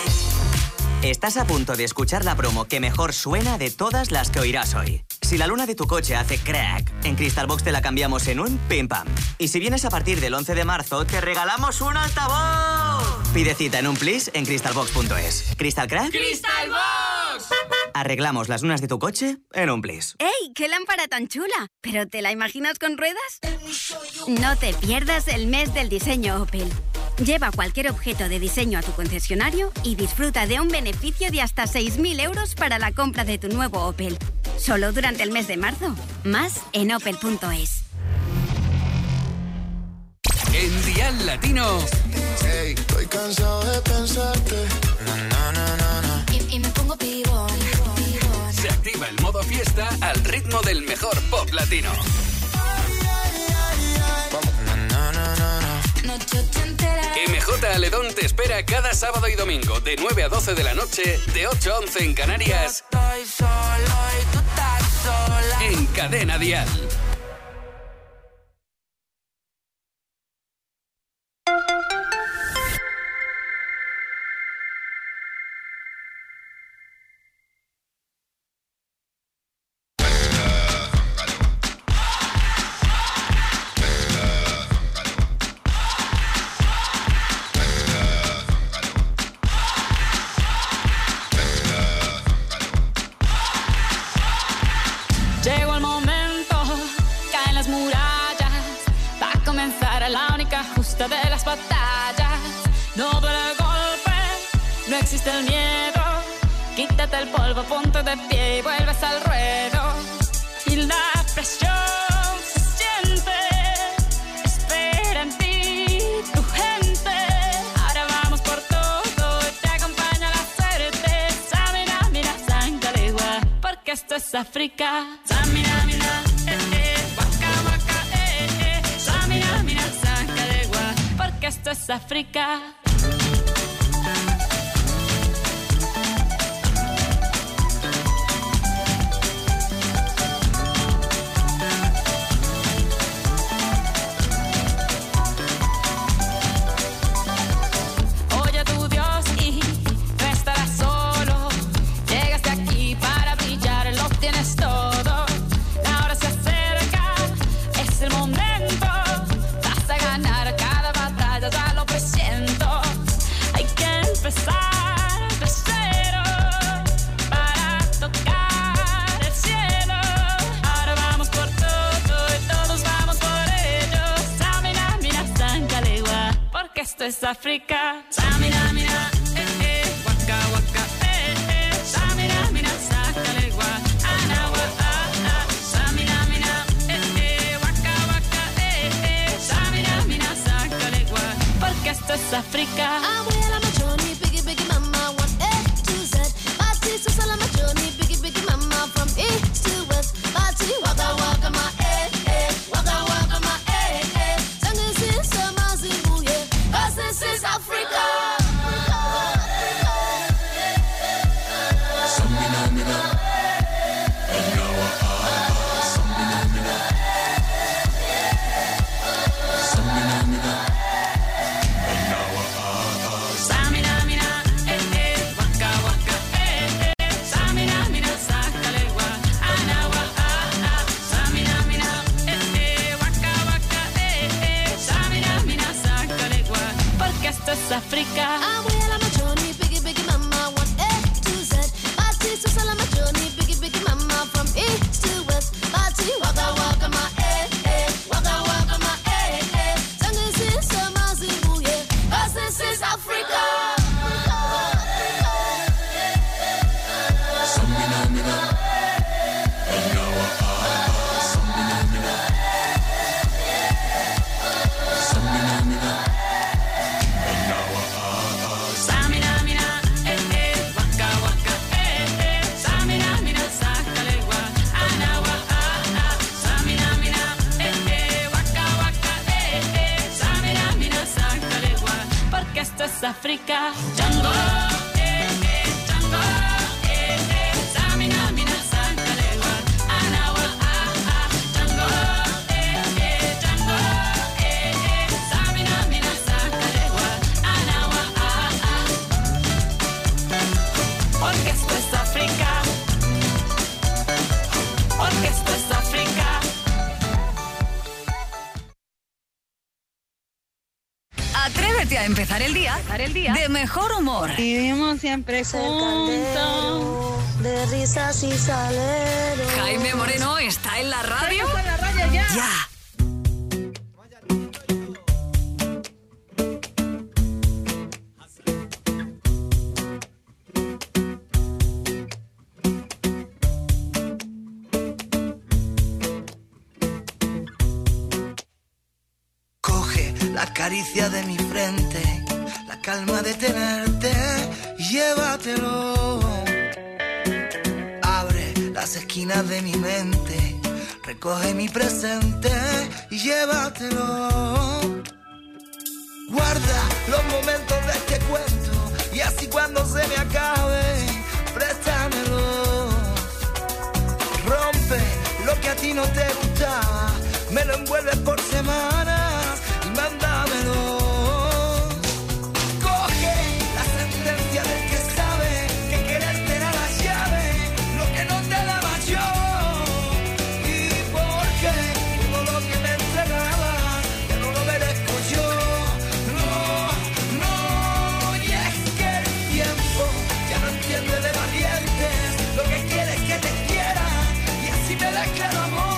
Speaker 24: Estás a punto de escuchar la promo que mejor suena de todas las que oirás hoy. Si la luna de tu coche hace crack, en Crystalbox te la cambiamos en un pim pam. Y si vienes a partir del 11 de marzo, te regalamos un altavoz. Pide cita en un plis en crystalbox.es. ¿Crystal crack?
Speaker 25: ¡Crystalbox!
Speaker 24: Arreglamos las lunas de tu coche en un plis.
Speaker 26: ¡Ey! ¡Qué lámpara tan chula! ¿Pero te la imaginas con ruedas? No te pierdas el mes del diseño Opel. Lleva cualquier objeto de diseño a tu concesionario y disfruta de un beneficio de hasta 6.000 euros para la compra de tu nuevo Opel. Solo durante el mes de marzo. Más en opel.es.
Speaker 27: En Dial Latino.
Speaker 3: Hey, estoy cansado de pensarte.
Speaker 27: Y me pongo pibón. Se activa el modo fiesta al ritmo del mejor pop latino. MJ Aledón te espera cada sábado y domingo de 9 a 12 de la noche, de 8 a 11 en Canarias.
Speaker 3: Estoy solo y tú estás sola.
Speaker 27: En Cadena Dial.
Speaker 28: Llegó el momento, caen las murallas, va a comenzar la única justa de las batallas. No duele el golpe, no existe el miedo, quítate el polvo, ponte de pie y vuelves al ruedo. Y la presión esto es África. Samina, mina, waka, waka, samina, mina, sacalegua, porque esto es África. Esto es África. Samina, mina, waka, waka, samina, mina, sacalegua, anawa, samina, mina, waka, waka, samina, mina, sacalegua, porque esto es África.
Speaker 14: Abuela machoni, biggie, biggie, mama, 1 A to Z. Bati, susala machoni, biggie, biggie, mama, from east to west. Bati, waka, waka, ma, waka, waka, ma, Sangue, sama, zibuye. This is Africa.
Speaker 3: Samina, mina, anawa, samina, mina, samina, mina, anawa, samina, mina, waka, waka, samina, mina, sacalegua, anawa, samina, mina, waka, waka, samina, mina, sacalegua. Porque esto es África.
Speaker 14: Abuela machoni, biggie, biggie, mama, 1 A to Z. Bati, susala machoni, biggie, biggie, mama, from east to west. Bati, waka, waka, ma, waka, waka, ma, Sangue, sama, zibuye. 'Cause this is Africa.
Speaker 3: Samina, mina, anawa, samina, mina, samina, mina. Samina, mina, waka, waka, samina, mina, sacalegua, anawa, samina, mina, waka, waka, samina, mina, sacalegua, porque esto es África. Django, Django, samina, mina, sacalegua, anawa, Django, Django, samina, mina, sacalegua, anawa, porque esto es África, porque esto es África.
Speaker 10: Atrévete a empezar el día de mejor humor.
Speaker 15: Vivimos siempre juntos, de risas y saleros.
Speaker 10: Jaime Moreno está en la radio.
Speaker 15: ¡Está en la radio ya!
Speaker 10: ¡Ya!
Speaker 7: La caricia de mi frente, la calma de tenerte y llévatelo. Abre las esquinas de mi mente, recoge mi presente y llévatelo. Guarda los momentos de este cuento y así cuando se me acabe, préstamelo. Rompe lo que a ti no te gustaba, me lo envuelves por semanas y mándamelo. Coge la sentencia del que sabe que quererte era la llave, lo que no te daba yo. Y porque todo lo que me entregabas ya no lo merezco yo. No, no, y es que el tiempo ya no entiende de valientes, lo que quiere es que te quiera y así me declaro amor.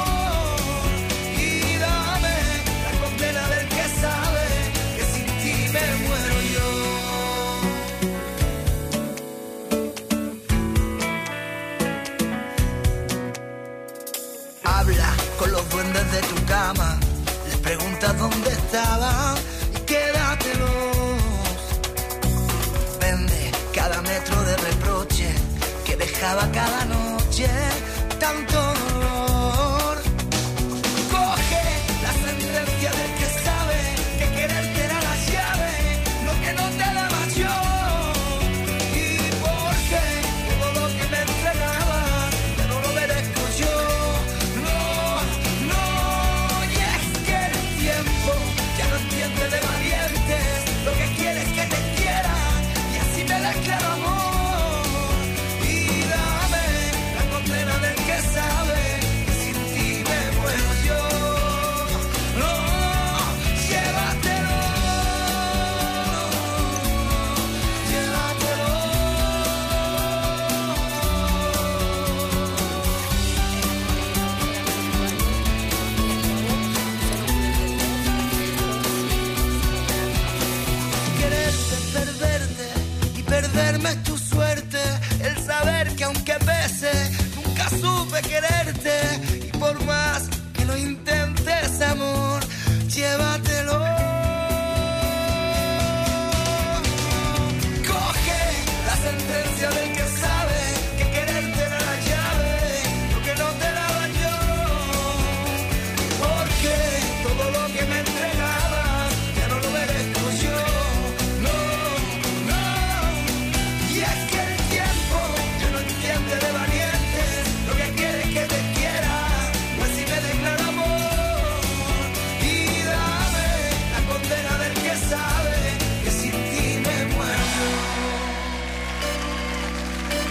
Speaker 7: Con los duendes de tu cama, les preguntas dónde estaban y quédatelos. Vende cada metro de reproche que dejaba cada noche,
Speaker 6: tanto dolor.